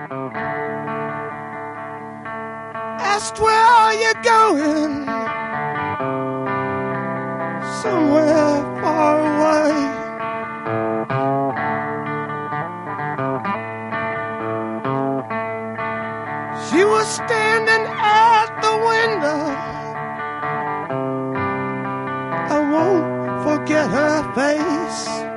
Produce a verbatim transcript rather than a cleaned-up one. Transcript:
Asked where are you going? Somewhere far away. She was standing at the window. I won't forget her face.